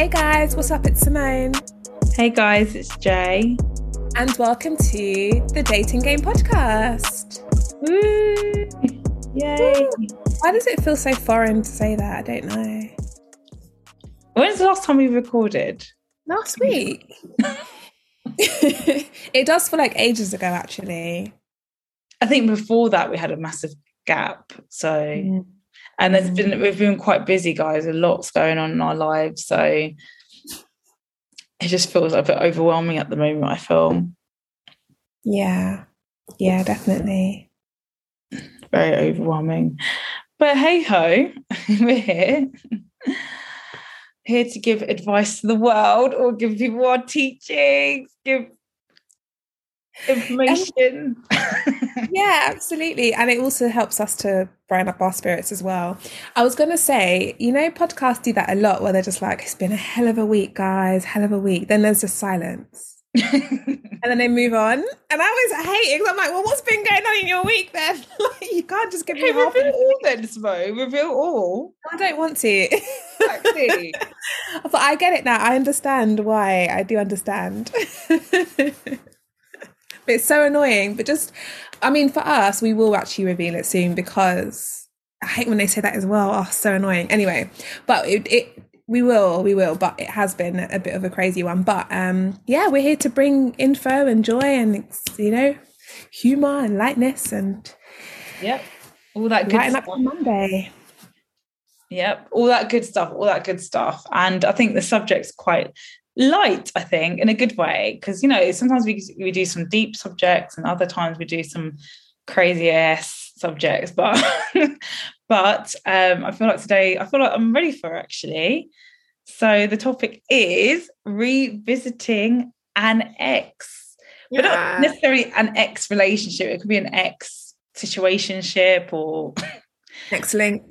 Hey guys, what's up? It's Simone. Hey guys, it's Jay. And welcome to the Dating Game Podcast. Woo! Yay! Woo. Why does it feel so foreign to say that? I don't know. When's the last time we recorded? Last week. It does feel like ages ago, actually. I think before that we had a massive gap. So, and we've been quite busy, guys. A lot's going on in our lives. So it just feels a bit overwhelming at the moment, I feel. Yeah, definitely. Very overwhelming. But hey ho, we're here to give advice to the world or give people our teachings, give information. Yeah, absolutely. And it also helps us to brighten up our spirits as well. I was going to say, podcasts do that a lot where they're just like, it's been a hell of a week, guys, hell of a week. Then there's just silence. And then they move on. And I always hate it because I'm like, well, what's been going on in your week then? You can't just give me half. Reveal all then, Smo. Reveal all. I don't want to. Exactly. But I get it now. I understand why. I do understand. But it's so annoying. But for us, we will actually reveal it soon because I hate when they say that as well. Oh, so annoying. Anyway, but we will. But it has been a bit of a crazy one. But we're here to bring info and joy and humor and lightness and all that good stuff. Up on Monday. Yep, all that good stuff. And I think the subject's quite light, I think, in a good way, because sometimes we do some deep subjects and other times we do some crazy ass subjects, but I feel like I'm ready for it, actually. So the topic is revisiting an ex, but not necessarily an ex relationship. It could be an ex situationship or X-link.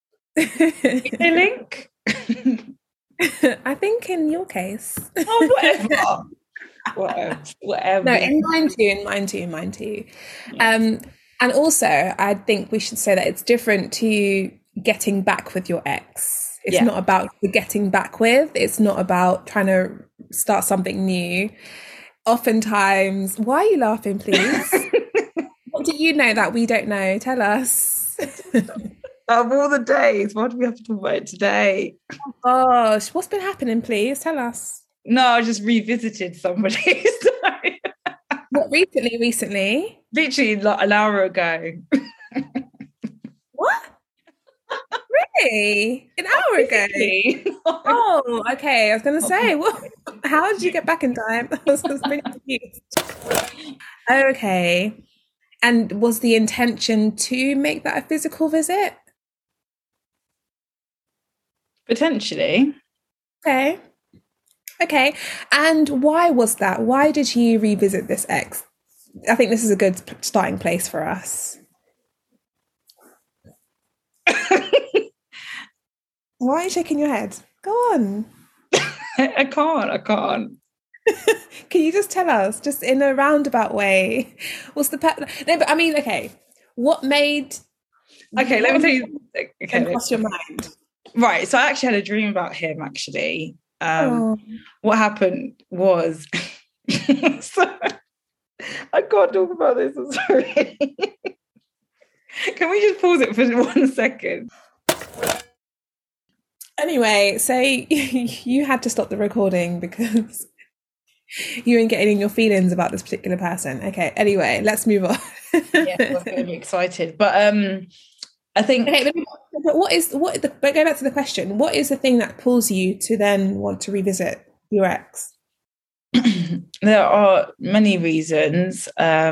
link. I think in your case. Oh, whatever. No, in mine too. And also, I think we should say that it's different to getting back with your ex. It's not about getting back with. It's not about trying to start something new. Oftentimes, why are you laughing, please? What do you know that we don't know? Tell us. Of all the days, what do we have to talk about today? Oh gosh, what's been happening, please? Tell us. No, I just revisited somebody. What, recently? Literally like an hour ago. What? Really? An hour ago? Oh, okay. I was going to say, how did you get back in time? I was pretty confused. Okay. And was the intention to make that a physical visit? Potentially. Okay. And why was that? Why did you revisit this ex? I think this is a good starting place for us. Why are you shaking your head? Go on. I can't. Can you just tell us, just in a roundabout way, what's the okay. What made? Okay, let me tell you. Okay, cross your mind. Right, so I actually had a dream about him. Actually, what happened was, so, I can't talk about this. I'm sorry. Can we just pause it for 1 second? Anyway, so you had to stop the recording because you weren't getting in your feelings about this particular person. Okay, anyway, let's move on. Yeah, I'm really excited. But I think... Okay, but go back to the question. What is the thing that pulls you to then want to revisit your ex? There are many reasons. I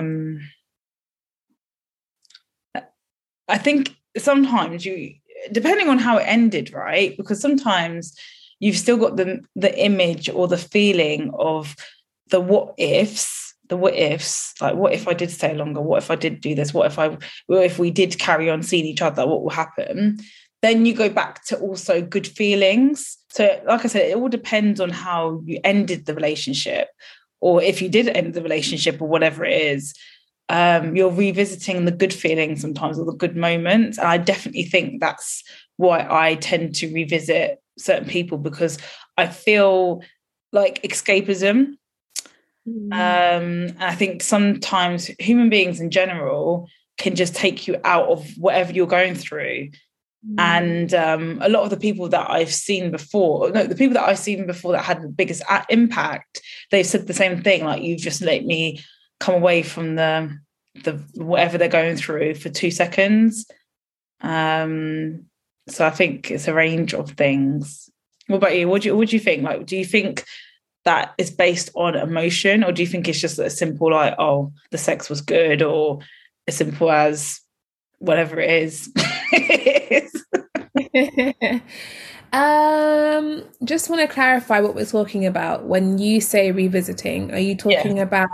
think sometimes depending on how it ended, right? Because sometimes you've still got the image or the feeling of the what ifs, like what if I did stay longer? What if I did do this? What if we did carry on seeing each other? What will happen? Then you go back to also good feelings. So like I said, it all depends on how you ended the relationship, or if you did end the relationship or whatever it is. You're revisiting the good feelings sometimes, or the good moments. And I definitely think that's why I tend to revisit certain people, because I feel like escapism. I think sometimes human beings in general can just take you out of whatever you're going through. And a lot of the people that I've seen before, the people that I've seen before that had the biggest impact, they've said the same thing, like, you've just let me come away from the whatever they're going through for 2 seconds. So I think it's a range of things. What about you? What do you think? Like, do you think that is based on emotion, or do you think it's just a simple, like, oh, the sex was good, or as simple as whatever it is? Just want to clarify what we're talking about. When you say revisiting, are you talking about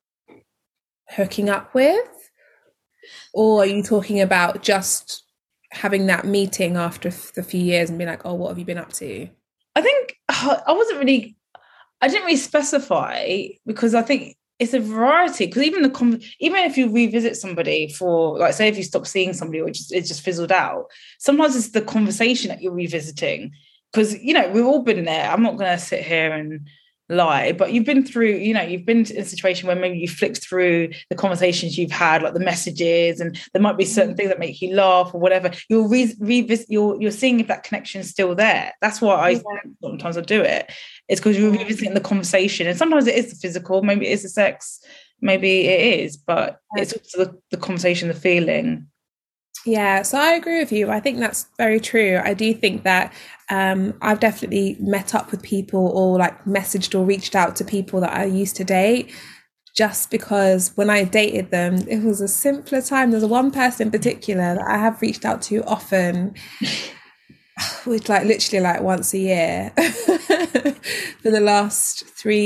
hooking up with, or are you talking about just having that meeting after the few years and being like, oh, what have you been up to? I think I didn't really specify, because I think it's a variety. Because even if you revisit somebody for, like, say if you stop seeing somebody or it just fizzled out, sometimes it's the conversation that you're revisiting. Because, we've all been there. I'm not going to sit here and lie, but you've been through, you've been in a situation where maybe you flicked through the conversations you've had, like the messages, and there might be certain things that make you laugh or whatever. You'll revisit, you're seeing if that connection's still there. That's why sometimes I do it. It's because you're revisiting the conversation, and sometimes it is the physical, maybe it is the sex, maybe it is, but it's also the conversation, the feeling. Yeah, so I agree with you. I think that's very true. I do think that I've definitely met up with people, or like messaged or reached out to people that I used to date, just because when I dated them, it was a simpler time. There's one person in particular that I have reached out to often, which literally once a year for the last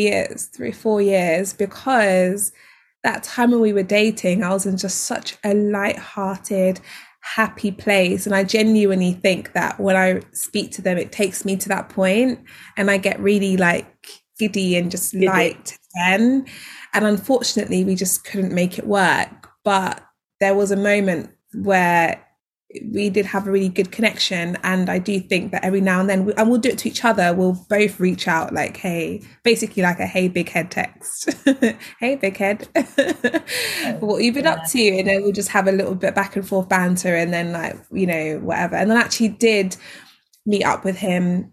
4 years, because that time when we were dating, I was in just such a light-hearted, happy place. And I genuinely think that when I speak to them, it takes me to that point, and I get really giddy and just light then. And unfortunately, we just couldn't make it work. But there was a moment where we did have a really good connection, and I do think that every now and then, and we'll do it to each other, we'll both reach out like, hey, basically like a hey big head text. Hey big head, what you've been up to? And then we'll just have a little bit back and forth banter, and then whatever. And then I actually did meet up with him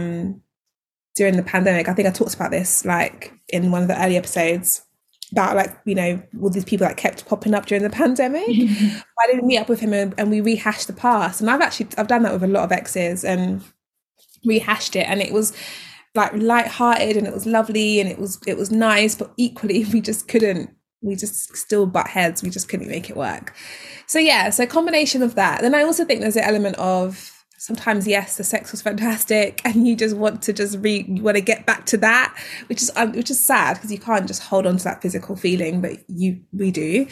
during the pandemic. I think I talked about this in one of the early episodes about all these people that kept popping up during the pandemic. I didn't meet up with him, and we rehashed the past. And I've done that with a lot of exes, and rehashed it, and it was light-hearted, and it was lovely, and it was nice, but equally we just still butt heads. We just couldn't make it work. So a combination of that. Then I also think there's an element of, sometimes, yes, the sex was fantastic, and you just want to you want to get back to that, which is sad, because you can't just hold on to that physical feeling, but we do.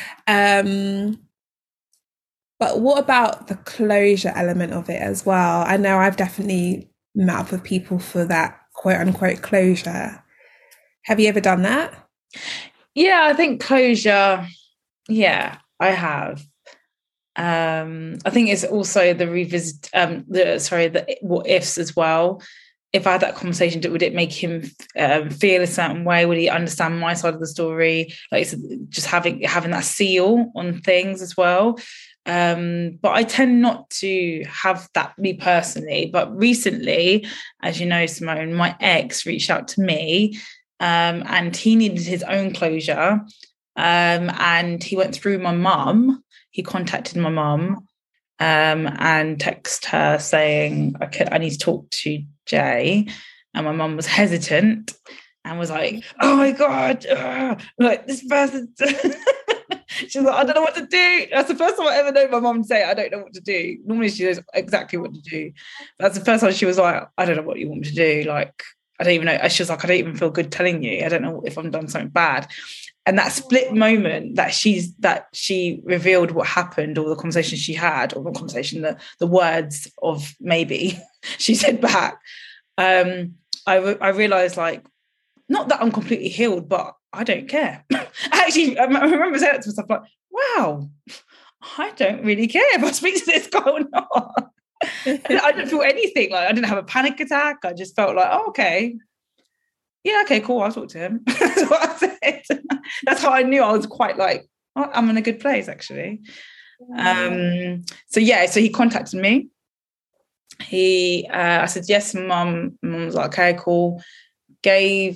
But what about the closure element of it as well? I know I've definitely met up with people for that quote unquote closure. Have you ever done that? Yeah, I think closure. Yeah, I have. I think it's also the revisit, the what ifs as well. If I had that conversation, would it make him feel a certain way? Would he understand my side of the story? Just having that seal on things as well. But I tend not to have that, me personally. But recently, as you know, Simone, my ex reached out to me, and he needed his own closure. And he went through my mum. He contacted my mum and texted her saying, I need to talk to Jay. And my mum was hesitant and was like, oh my God, this person. She was like, I don't know what to do. That's the first time I ever know my mum say, I don't know what to do. Normally she knows exactly what to do. But that's the first time she was like, I don't know what you want me to do. I don't even know. She was like, I don't even feel good telling you. I don't know if I've done something bad. And that split moment that she revealed what happened, or the conversation she had, or the conversation, the words of maybe she said back, I realized, not that I'm completely healed, but I don't care. Actually, I remember saying it to myself, wow, I don't really care if I speak to this guy or not. I didn't feel anything. Like I didn't have a panic attack. I just felt like, oh, okay. Yeah, okay, cool. I'll talk to him. That's what I said. That's how I knew I was quite like, oh, I'm in a good place, actually. So he contacted me. I said, yes, mum. Mum was like, okay, cool. I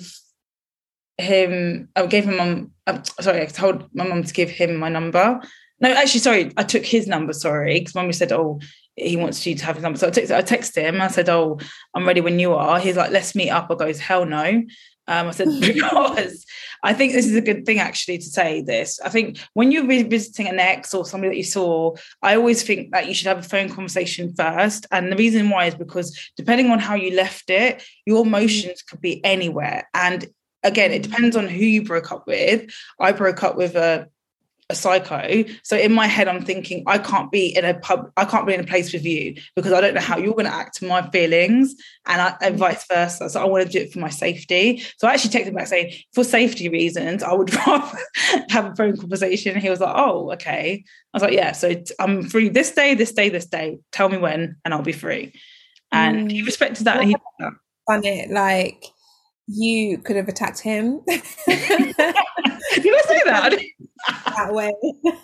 told my mum to give him my number. No, actually, sorry, I took his number, sorry, because mum said, oh, he wants you to have his number. So I texted him. I said, oh, I'm ready when you are. He's like, let's meet up. I goes, hell no. I said, because I think this is a good thing, actually, to say this. I think when you're visiting an ex or somebody that you saw, I always think that you should have a phone conversation first. And the reason why is because depending on how you left it, your emotions could be anywhere. And again, it depends on who you broke up with. I broke up with a psycho. So in my head, I'm thinking, I can't be in a place with you because I don't know how you're going to act to my feelings, and vice versa. So I want to do it for my safety. So I actually texted back saying, for safety reasons, I would rather have a phone conversation. And he was like, oh, okay. I was like, yeah, so I'm free this day. Tell me when, and I'll be free. And he respected that. And he did that. Funny, like you could have attacked him. Did I say that? That way.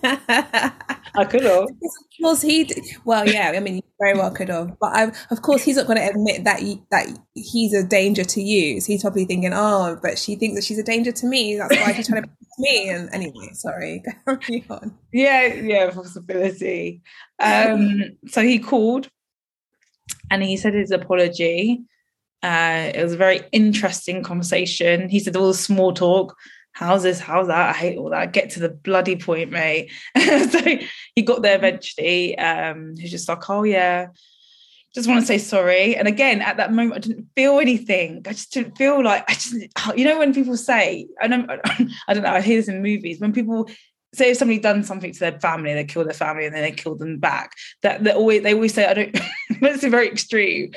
I could have. Of course well, yeah, I mean, you very well could have. But of course, he's not going to admit that he's a danger to you. So he's probably thinking, oh, but she thinks that she's a danger to me. That's why she's trying to protect me. And anyway, sorry, carry on. Yeah, possibility. So he called and he said his apology. It was a very interesting conversation. He said all the small talk. How's this? How's that? I hate all that. Get to the bloody point, mate. So he got there eventually. He's just like, oh yeah, just want to say sorry. And again, at that moment, I didn't feel anything. I just didn't feel like, when people say, I don't know, I hear this in movies, when people say if somebody done something to their family, they kill their family and then they kill them back, they always say, I don't, it's very extreme.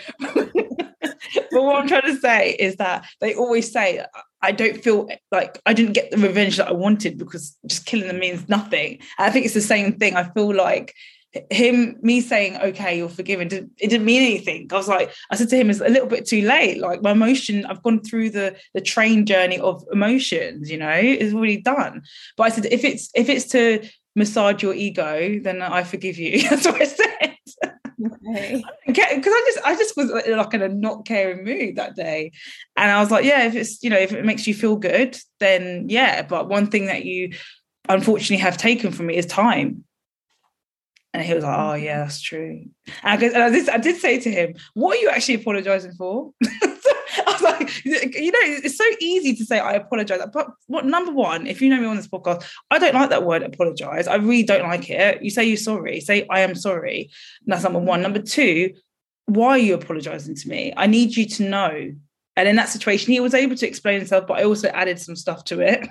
But what I'm trying to say is that they always say, I don't feel like I didn't get the revenge that I wanted because just killing them means nothing. And I think it's the same thing. I feel like me saying, okay, you're forgiven, it didn't mean anything. I said to him, it's a little bit too late. Like my emotion, I've gone through the train journey of emotions, it's already done. But I said, if it's to massage your ego, then I forgive you. That's what I said. Okay. Because I just was like in a not caring mood that day, and I was like, yeah, if it makes you feel good, then yeah. But one thing that you unfortunately have taken from me is time. And he was like, oh yeah, that's true. And I did say to him, what are you actually apologizing for? I was like, it's so easy to say I apologize. But number one, if you know me on this podcast, I don't like that word apologize. I really don't like it. You say you're sorry, say I am sorry. And that's number one. Number two, why are you apologizing to me? I need you to know. And in that situation, he was able to explain himself, but I also added some stuff to it.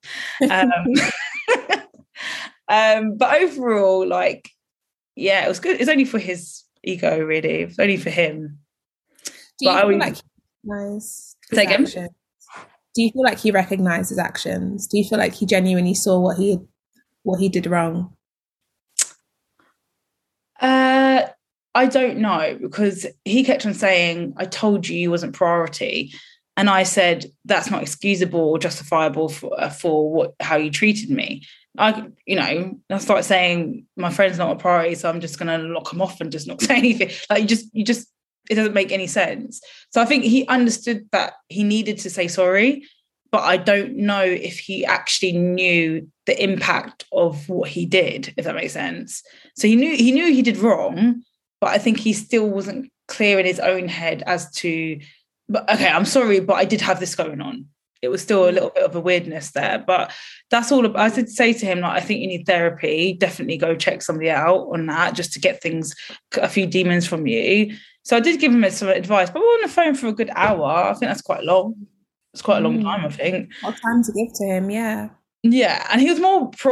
But overall, like, yeah, it was good. It's only for his ego, really. It's only for him. Do you feel like he recognized his actions? Do you feel like he recognized his actions? Do you feel like he genuinely saw what he did wrong? I don't know, because he kept on saying, I told you wasn't priority. And I said, that's not excusable or justifiable for how you treated me. I started saying my friend's not a priority, so I'm just going to lock him off and just not say anything. Like you just, it doesn't make any sense. So I think he understood that he needed to say sorry, but I don't know if he actually knew the impact of what he did, if that makes sense. So he knew he did wrong, but I think he still wasn't clear in his own head as to, but okay, I'm sorry, but I did have this going on. It was still a little bit of a weirdness there, but that's all. I did say to him, like, I think you need therapy. Definitely go check somebody out on that, just to get a few demons from you. So I did give him some advice, but we were on the phone for a good hour. I think that's quite long. It's quite a long time, I think. What time to give to him? Yeah. Yeah, and he was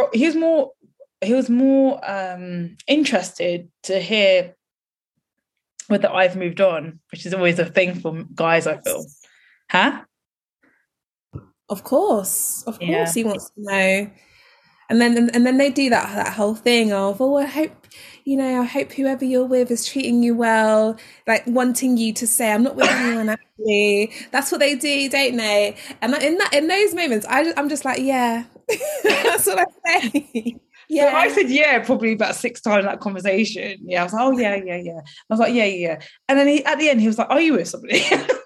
more interested to hear whether I've moved on, which is always a thing for guys, I feel. Huh? Of course, he wants to know. And then they do that whole thing of, oh, I hope whoever you're with is treating you well, like wanting you to say, I'm not with anyone actually. That's what they do, don't they? And in those moments, I'm just like, yeah, that's what I say. Yeah. So I said yeah probably about 6 times in that conversation. Yeah, I was like, oh yeah. I was like, yeah. And then at the end he was like, are you with somebody?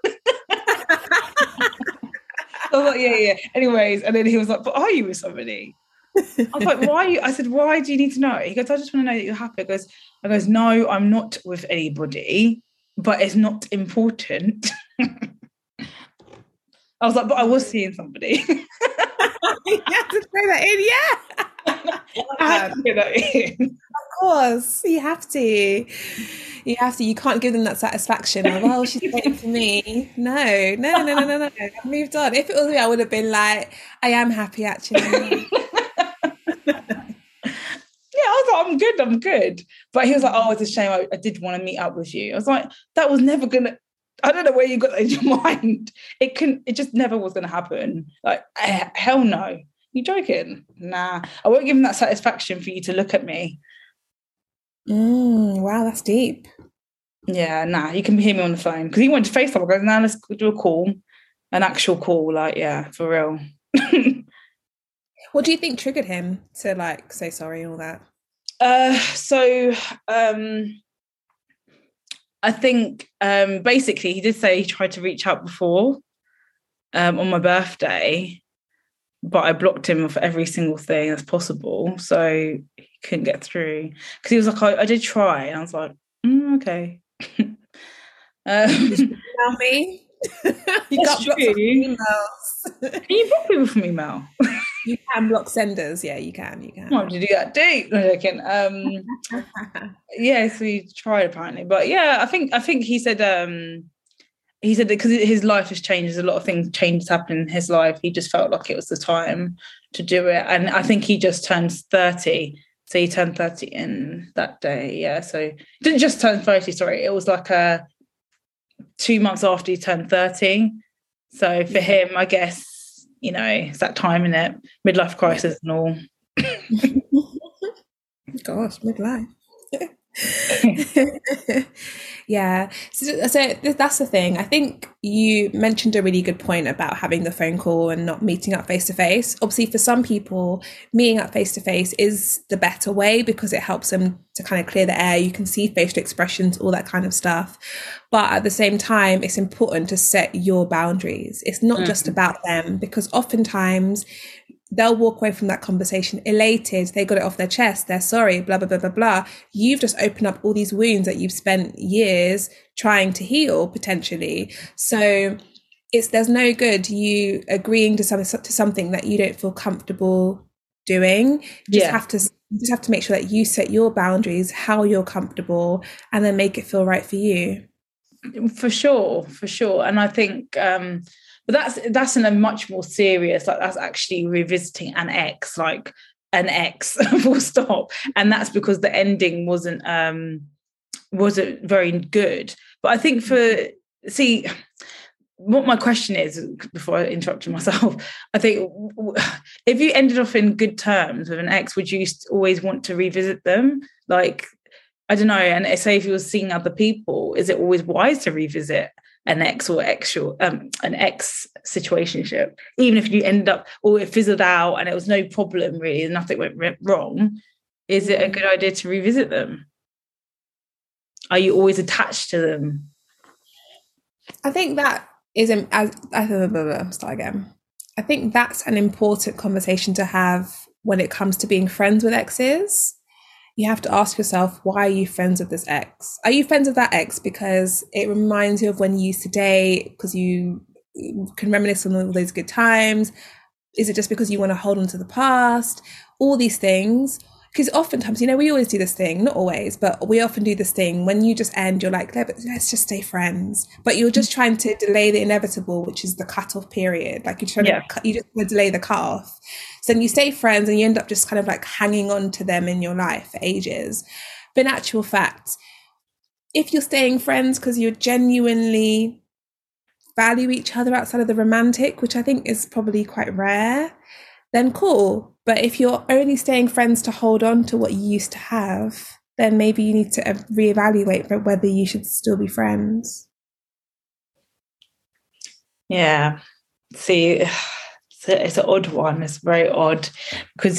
I was like, yeah. Anyways, and then he was like, but are you with somebody? I was like, why are you? I said, why do you need to know? He goes, I just want to know that you're happy. I goes, no, I'm not with anybody, but it's not important. I was like, but I was seeing somebody. You have to say that in, yeah. I had to get that in. Of course, you have to. You have to. You can't give them that satisfaction of, oh, she's waiting for me. No. I've moved on. If it was me, I would have been like, I am happy actually. Yeah, I was like, I'm good. But he was like, oh, it's a shame. I did want to meet up with you. I was like, that was never gonna. I don't know where you got that in your mind. It just never was gonna happen. Like, hell no. You joking? Nah, I won't give him that satisfaction for you to look at me. Wow, that's deep. Yeah, nah, you can hear me on the phone because he wanted to FaceTime. I go, now let's do a call, an actual call. Like, yeah, for real. What do you think triggered him to like say sorry and all that? I think basically he did say he tried to reach out before on my birthday, but I blocked him off every single thing that's possible, so he couldn't get through. Because he was like, I did try, and I was like, okay. Did you email me? You got blocked from emails. Can you block people from email? You can block senders, yeah, you can. Why did you do that deep? Yeah, so he tried apparently, but yeah, I think he said that because his life has changed, there's a lot of changes happening in his life. He just felt like it was the time to do it, and I think he just turned 30. So he turned 30 in that day, yeah. So he didn't just turn 30, sorry. It was like 2 months after he turned 30. So for him, I guess, it's that time, in it, midlife crisis and all. Gosh, midlife. Yeah, so that's the thing. I think you mentioned a really good point about having the phone call and not meeting up face to face. Obviously, for some people, meeting up face to face is the better way because it helps them to kind of clear the air. You can see facial expressions, all that kind of stuff. But at the same time, it's important to set your boundaries. It's not just about them, because oftentimes they'll walk away from that conversation elated. They got it off their chest. They're sorry, blah, blah, blah, blah, blah. You've just opened up all these wounds that you've spent years trying to heal, potentially. So there's no good you agreeing to something that you don't feel comfortable doing. You just have to make sure that you set your boundaries, how you're comfortable, and then make it feel right for you. For sure. And I think but that's in a much more serious, like that's actually revisiting an ex, full stop. And that's because the ending wasn't very good. But I think what my question is, before I interrupt myself, I think if you ended off in good terms with an ex, would you always want to revisit them? Like, I don't know. And say if you were seeing other people, is it always wise to revisit an ex or an ex situationship, even if you end up, or it fizzled out and it was no problem really, nothing went wrong? Is it a good idea to revisit them? Are you always attached to them? I think that is start again. I think that's an important conversation to have when it comes to being friends with exes. You have to ask yourself, why are you friends with this ex? Are you friends with that ex because it reminds you of when you used to date, because you can reminisce on all those good times? Is it just because you want to hold on to the past? All these things. Because oftentimes, we always do this thing, not always, but we often do this thing when you just end, you're like, let's just stay friends. But you're just trying to delay the inevitable, which is the cutoff period. Like you just want to delay the cutoff. So then you stay friends and you end up just kind of like hanging on to them in your life for ages. But in actual fact, if you're staying friends because you genuinely value each other outside of the romantic, which I think is probably quite rare, then cool. But if you're only staying friends to hold on to what you used to have, then maybe you need to reevaluate whether you should still be friends. Yeah. See, it's an odd one. It's very odd because,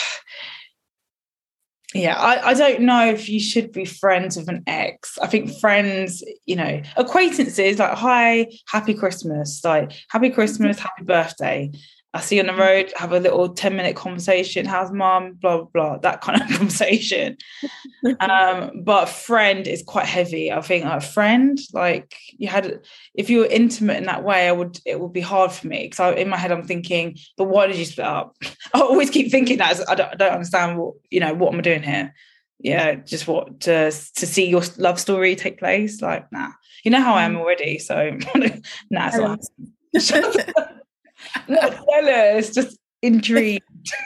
yeah, I don't know if you should be friends with an ex. I think friends, acquaintances, like, hi, happy Christmas, like, happy Christmas, happy birthday. I see you on the road, have a little 10-minute conversation. How's mom? Blah, blah, blah, that kind of conversation. But friend is quite heavy. I think a friend, like, if you were intimate in that way, it would be hard for me. Because in my head, I'm thinking, but why did you split up? I always keep thinking that. I don't understand what am I doing here? Yeah, just what to see your love story take place? Like, nah. You know how I am already, so nah, it's not happening. Not jealous, just intrigued.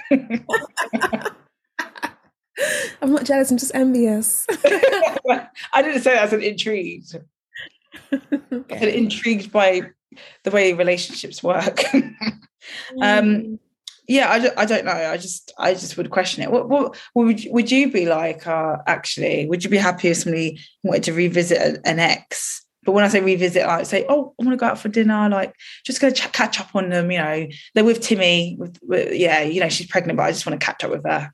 I'm not jealous, I'm just envious. I didn't say that, I said intrigued. Okay. I said intrigued by the way relationships work. Yeah, I don't know. I just would question it. What would you be like? Actually, would you be happy if somebody wanted to revisit an ex? But when I say revisit, I say, oh, I want to go out for dinner. Like, just go catch up on them. They're with Timmy. She's pregnant, but I just want to catch up with her.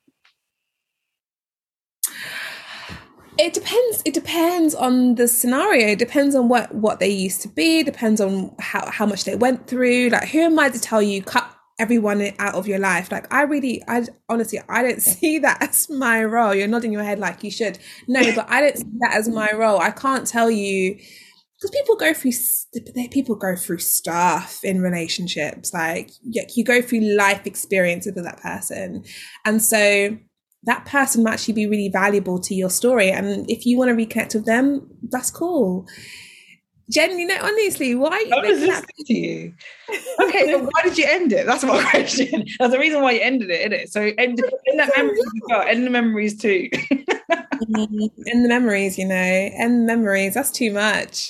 It depends. It depends on the scenario. It depends on what they used to be. It depends on how much they went through. Like, who am I to tell you cut everyone out of your life? Like, I honestly, I don't see that as my role. You're nodding your head like you should. No, but I don't see that as my role. I can't tell you, because people go through stuff in relationships. Like, you go through life experiences with that person, and so that person might actually be really valuable to your story. And if you want to reconnect with them, that's cool. Jen, honestly, why? I was listening to you. Okay, so why did you end it? That's my question. That's the reason why you ended it, isn't it? So end that memories as well. End the memories too. End the memories, end the memories. That's too much.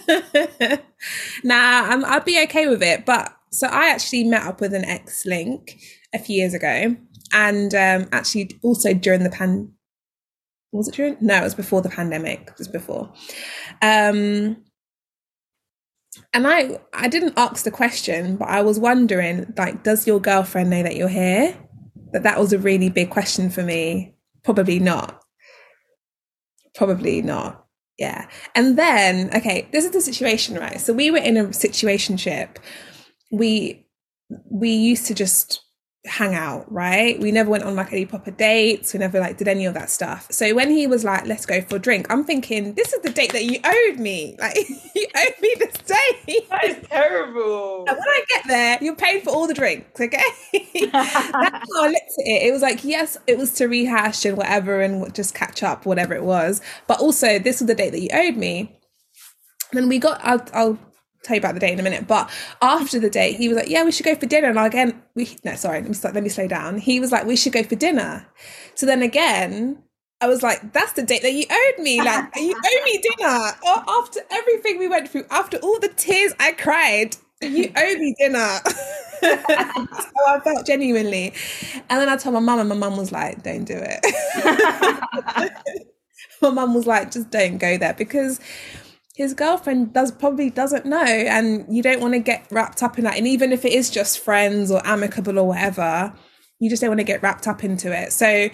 Nah, I'd be okay with it. But so I actually met up with an ex-link a few years ago. And actually also during the was it during? No, it was before the pandemic. It was before. And I didn't ask the question, but I was wondering, like, does your girlfriend know that you're here? That was a really big question for me. Probably not. Yeah. And then, okay, this is the situation, right? So we were in a situationship. We used to just hang out, right? We never went on like any proper dates. We never like did any of that stuff. So when he was like, let's go for a drink, I'm thinking, this is the date that you owed me. Like, you owed me this date. That is terrible. And when I get there, you're paying for all the drinks, okay? That's how I looked at it. It was like, yes, it was to rehash and whatever and just catch up, whatever it was. But also, this was the date that you owed me. And then I'll tell you about the date in a minute, but after the date he was like, yeah, we should go for dinner. And again, let me slow down. He was like, we should go for dinner. So then again I was like, that's the date that you owed me. Like, you owe me dinner. After everything we went through, after all the tears I cried, you owe me dinner. That's how I felt, genuinely. And then I told my mum, and my mum was like, don't do it. My mum was like, just don't go there, because his girlfriend probably doesn't know, and you don't want to get wrapped up in that. And even if it is just friends or amicable or whatever, you just don't want to get wrapped up into it. So,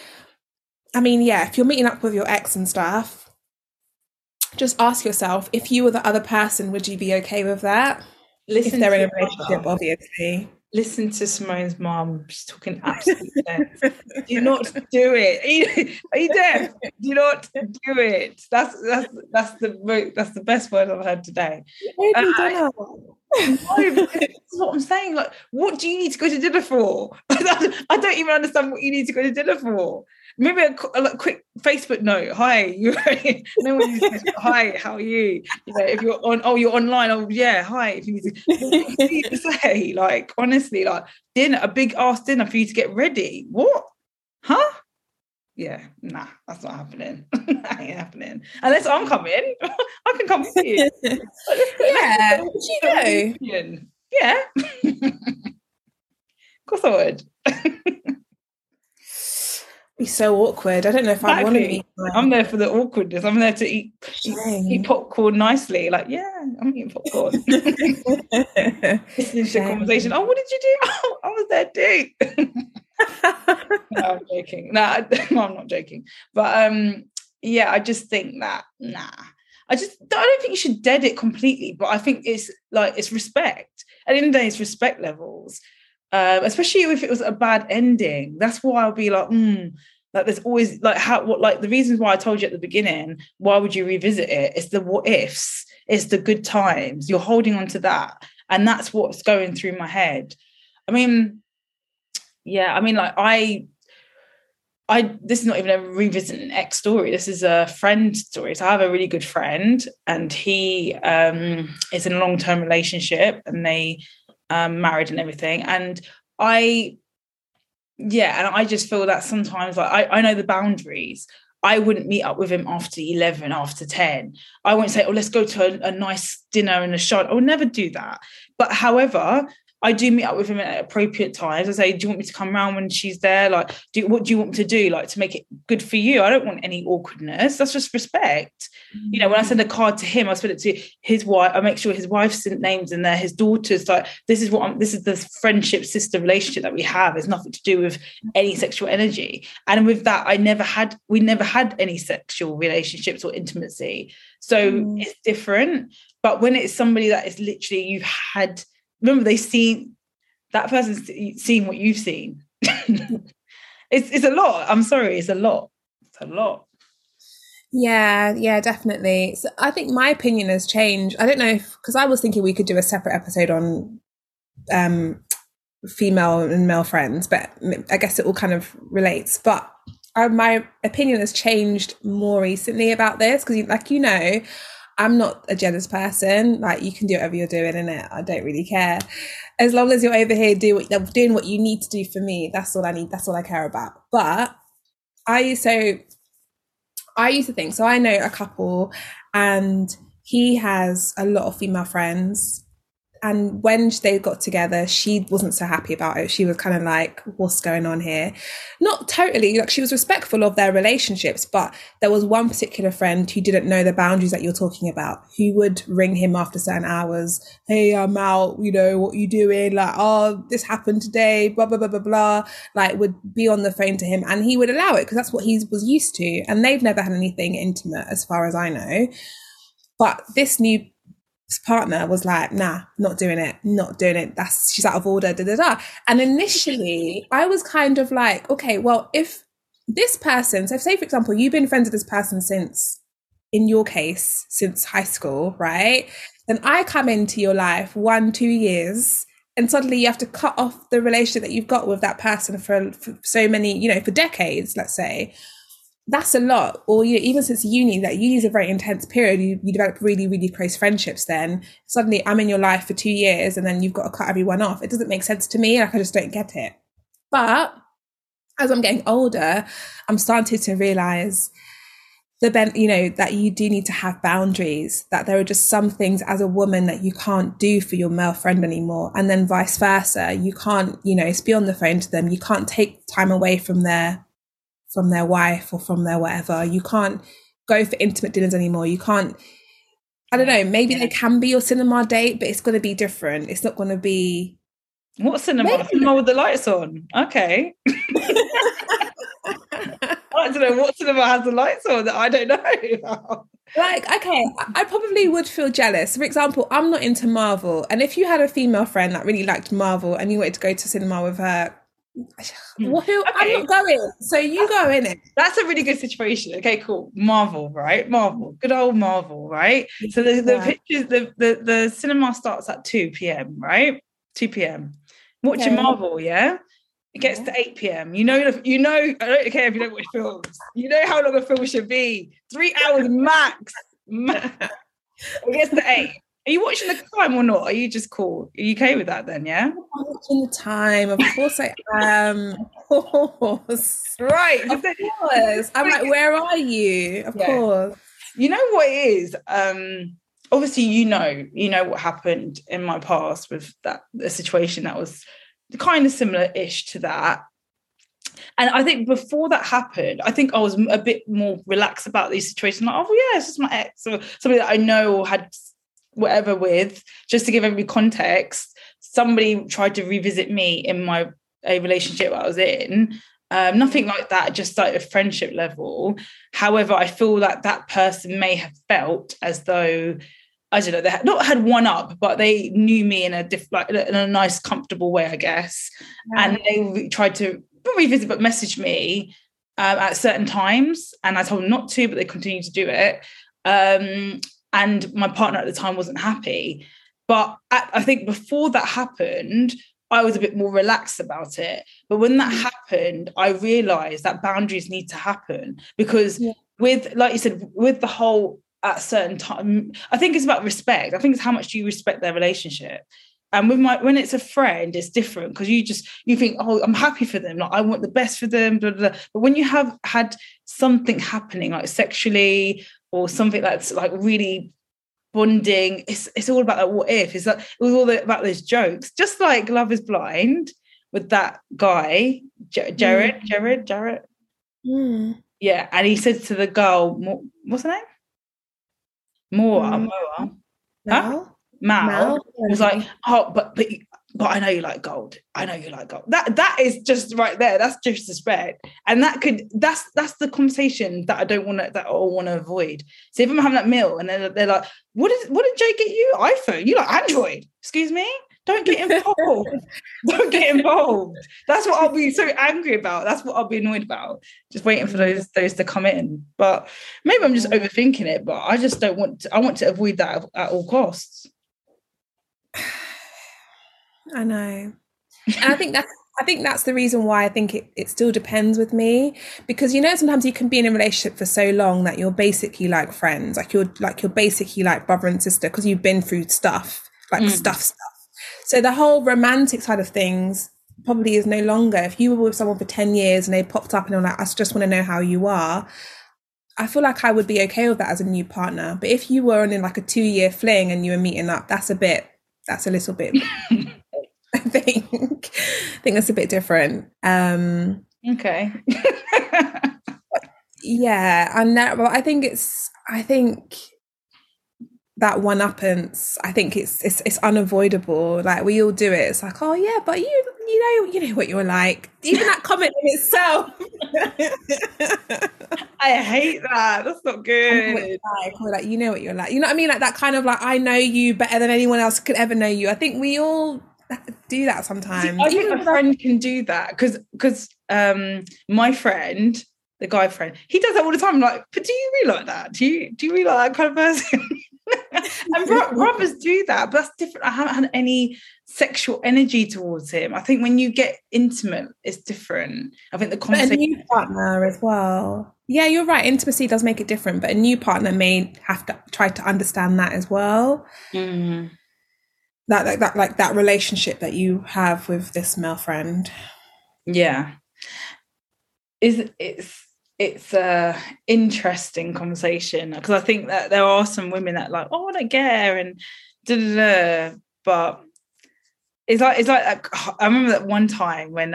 I mean, yeah, if you're meeting up with your ex and stuff, just ask yourself, if you were the other person, would you be okay with that? If they're in a relationship, obviously. Listen to Simone's mum. She's talking absolute sense. Do not do it. Are you deaf? Do not do it. That's the best word I've heard today. No, this is what I'm saying. Like, what do you need to go to dinner for? I don't even understand what you need to go to dinner for. Maybe a quick Facebook note. Hi, no one uses hi, how are you? If you're you're online. Oh yeah, hi. If you need to say, like, honestly, like, dinner, a big ass dinner for you to get ready. What? Huh? Yeah, nah, that's not happening. That ain't happening. Unless I'm coming. I can come with you. Yeah, you know. Yeah. Of course I would. Be so awkward. I don't know if I want to meet. I'm there for the awkwardness. I'm there to eat popcorn nicely. Like, yeah, I'm eating popcorn. Listening to the conversation. Oh, what did you do? Oh, I was there too. No, I'm joking. No, I'm not joking. But yeah, I just think that I don't think you should dead it completely. But I think it's respect. At the end of the day, it's respect levels. Especially if it was a bad ending. That's why I'll be like, like there's always like the reasons why I told you at the beginning, why would you revisit it? It's the what ifs, it's the good times. You're holding on to that. And that's what's going through my head. I mean, yeah, I mean, like this is not even a revisit an ex story. This is a friend story. So I have a really good friend, and he is in a long-term relationship, and they married and everything. And I just feel that sometimes, like, I know the boundaries. I wouldn't meet up with him after 11, after 10. I won't say, oh, let's go to a nice dinner and a shot. I would never do that. But however, I do meet up with him at appropriate times. I say, do you want me to come around when she's there? Like, what do you want me to do? Like, to make it good for you? I don't want any awkwardness. That's just respect. Mm-hmm. You know, when I send a card to him, I send it to his wife. I make sure his wife's name's in there, his daughter's. Like, this is the friendship sister relationship that we have. It's nothing to do with any sexual energy. And with that, we never had any sexual relationships or intimacy. So it's different. But when it's somebody that is literally remember, that person's seen what you've seen. It's a lot. I'm sorry, it's a lot. It's a lot. Yeah, definitely. So I think my opinion has changed. I don't know because I was thinking we could do a separate episode on female and male friends, but I guess it all kind of relates. But my opinion has changed more recently about this because, like, you know, I'm not a jealous person. Like, you can do whatever you're doing, innit? I don't really care. As long as you're over here doing what you need to do for me, that's all I need. That's all I care about. But I used to think, so I know a couple and he has a lot of female friends. And when they got together, she wasn't so happy about it. She was kind of like, what's going on here? Not totally, like, she was respectful of their relationships, but there was one particular friend who didn't know the boundaries that you're talking about, who would ring him after certain hours. Hey, I'm out, you know, what you doing? Like, oh, this happened today, blah, blah, blah, blah, blah. Like, would be on the phone to him, and he would allow it because that's what he was used to. And they've never had anything intimate as far as I know. But this new partner was like, nah, not doing it. She's out of order, And initially I was kind of like, okay, well, if this person, so say for example, you've been friends with this person since, in your case, since high school, right? Then I come into your life 1-2 years and suddenly you have to cut off the relationship that you've got with that person for so many, you know, for decades, let's say. That's a lot. Or, you know, even since uni, that uni is a very intense period. You develop really, really close friendships. Then suddenly I'm in your life for 2 years and then you've got to cut everyone off. It doesn't make sense to me. Like, I just don't get it. But as I'm getting older, I'm starting to realize that you do need to have boundaries, that there are just some things as a woman that you can't do for your male friend anymore. And then vice versa. You can't, you know, be on the phone to them. You can't take time away from their wife or from their whatever. You can't go for intimate dinners anymore. You can't, I don't know, maybe they can be your cinema date, but it's going to be different. It's not going to be... What cinema? Maybe. Cinema with the lights on. Okay. I don't know what cinema has the lights on that I don't know. Like, okay, I probably would feel jealous. For example, I'm not into Marvel. And if you had a female friend that really liked Marvel and you wanted to go to cinema with her, okay. I'm not going, so you go in it. That's a really good situation. Okay, cool. Marvel, right? Marvel, good old Marvel, right? So the pictures, the cinema starts at 2 p.m, right? 2 p.m. Watching Marvel, yeah. It gets to 8 p.m. You know. I don't care if you don't watch films. You know how long a film should be. 3 hours max. It gets to 8. Are you watching the time or not? Are you just cool? Are you okay with that then, yeah? I'm watching the time. Of course I am. Of course. Right. Of course. I'm like, where are you? Of course. You know what it is? Obviously, you know what happened in my past with a situation that was kind of similar-ish to that. And I think before that happened, I think I was a bit more relaxed about these situations. Like, oh yeah, it's just my ex or somebody that I know or had whatever with. Just to give everybody context, somebody tried to revisit me in a relationship I was in. Nothing like that, just like a friendship level. However, I feel that that person may have felt as though, I don't know, they had not had one up, but they knew me in a nice, comfortable way, I guess. Yeah. And they tried to not revisit, but message me at certain times. And I told them not to, but they continued to do it. And my partner at the time wasn't happy. But I think before that happened, I was a bit more relaxed about it. But when that happened, I realized that boundaries need to happen because with, like you said, with the whole at a certain time, I think it's about respect. I think it's how much do you respect their relationship. And when it's a friend, it's different because you think, oh, I'm happy for them. Like I want the best for them. Blah, blah, blah. But when you have had something happening like sexually or something that's like really bonding, it's all about that what if. It's like it was all about those jokes, just like Love Is Blind with that guy, Jared. Yeah, and he said to the girl, what's her name? Moa. Huh? Mal was like, oh, but I know you like gold. I know you like gold. That is just right there. That's disrespect, and that's the conversation that I want to avoid. So if I'm having that meal and they're like, what did Jay get you? iPhone? You like Android? Excuse me. Don't get involved. Don't get involved. That's what I'll be so angry about. That's what I'll be annoyed about. Just waiting for those to come in. But maybe I'm just overthinking it. But I just don't want to. I want to avoid that at all costs. I know. And I think that's the reason why I think it still depends with me, because sometimes you can be in a relationship for so long that you're basically like friends, you're basically like brother and sister because you've been through stuff, like stuff. So the whole romantic side of things probably is no longer. If you were with someone for 10 years and they popped up and they're like, I just want to know how you are, I feel like I would be okay with that as a new partner. But if you were in like a 2-year fling and you were meeting up, that's a little bit I think that's a bit different. Okay. Yeah, and I think that one-uppance, I think it's unavoidable. Like we all do it. It's like, oh yeah, but you know what you're like. Even that comment in itself. I hate that. That's not good. Like you know what you're like. You know what I mean? Like that kind of like, I know you better than anyone else could ever know you. I think we all do that sometimes. I think a friend can do that because my friend, the guy friend, he does that all the time. I'm like, but do you really like that? Do you really like that kind of person? And brothers do that, but that's different. I haven't had any sexual energy towards him. I think when you get intimate, it's different. I think the conversation. But a new partner as well. Yeah, you're right. Intimacy does make it different, but a new partner may have to try to understand that as well. Mm. That relationship that you have with this male friend. Yeah, it's a interesting conversation because I think that there are some women that like, oh, I don't care and but it's like I remember that one time when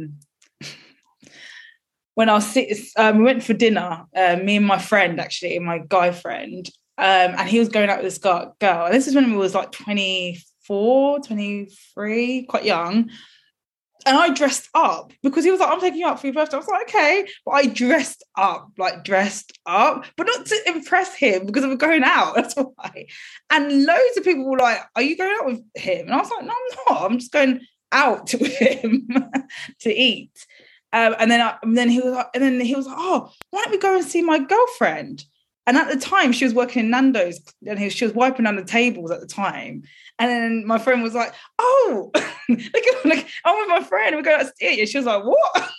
I was we went for dinner, me and my friend, actually my guy friend, and he was going out with this girl, and this is when we was like 24, 23, quite young. And I dressed up because he was like, I'm taking you out for your birthday. I was like, okay. But I dressed up, but not to impress him because we were going out. That's why. And loads of people were like, are you going out with him? And I was like, no, I'm not. I'm just going out with him to eat. And then he was like, oh, why don't we go and see my girlfriend? And at the time, she was working in Nando's and she was wiping down the tables at the time. And then my friend was like, oh, like, I'm with my friend. We're going out to eat. And she was like, what?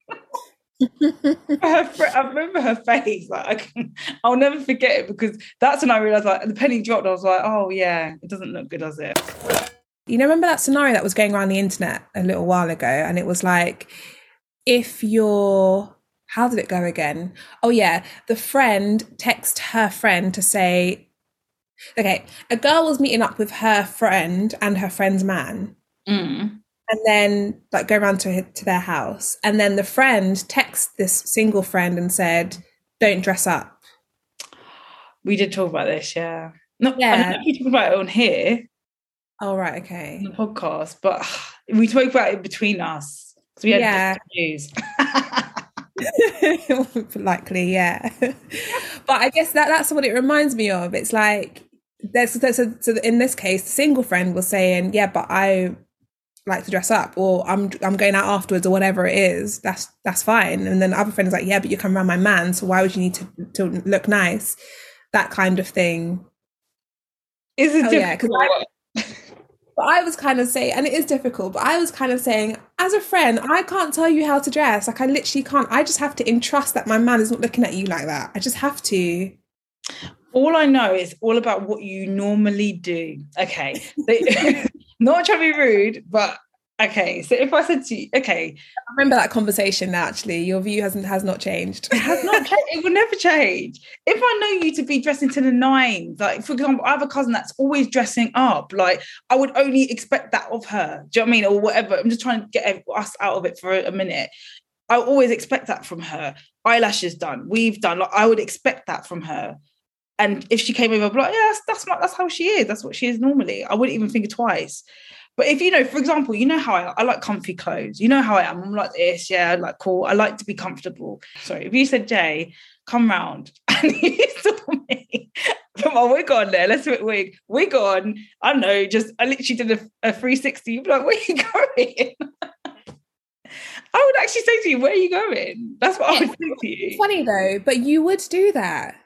I remember her face. Like, I'll never forget it because that's when I realised, like, the penny dropped. I was like, oh, yeah, it doesn't look good, does it? Remember that scenario that was going around the internet a little while ago? And it was like, how did it go again? Oh, yeah. The friend texted her friend to say, okay, a girl was meeting up with her friend and her friend's man. Mm. and then like go around to their house, and then the friend texts this single friend and said, "Don't dress up." We did talk about this, yeah. No, I don't Yeah. know if we talk about it on here, Oh, right. on Okay. the podcast, but we spoke about it between us because we had Yeah. different views. Likely, yeah. But I guess that's what it reminds me of. It's like so in this case, the single friend was saying, "Yeah, but I like to dress up, or I'm going out afterwards, or whatever it is. That's fine." And then the other friend is like, "Yeah, but you come around my man, so why would you need to look nice?" That kind of thing. Is it difficult? But I was kind of saying, and it is difficult, but I was kind of saying, as a friend, I can't tell you how to dress. Like, I literally can't. I just have to entrust that my man is not looking at you like that. I just have to. All I know is all about what you normally do. Okay. Not trying to be rude, but okay. So if I said to you, okay. I remember that conversation now, actually. Your view has not changed. It has not changed. It will never change. If I know you to be dressing to the nines, like, for example, I have a cousin that's always dressing up. Like, I would only expect that of her. Do you know what I mean? Or whatever. I'm just trying to get us out of it for a minute. I always expect that from her. Eyelashes done, weave done. Like, I would expect that from her. And if she came over, I'd be like, yeah, that's how she is. That's what she is normally. I wouldn't even think twice. But if, for example, you know how I like comfy clothes. You know how I am. I'm like this. Yeah, like cool. I like to be comfortable. Sorry, if you said, Jay, come round, and you saw me put my wig on there. Let's do it, wig on. I don't know. I literally did a 360. You'd be like, where are you going? I would actually say to you, where are you going? That's what I would say to you. It's funny though, but you would do that.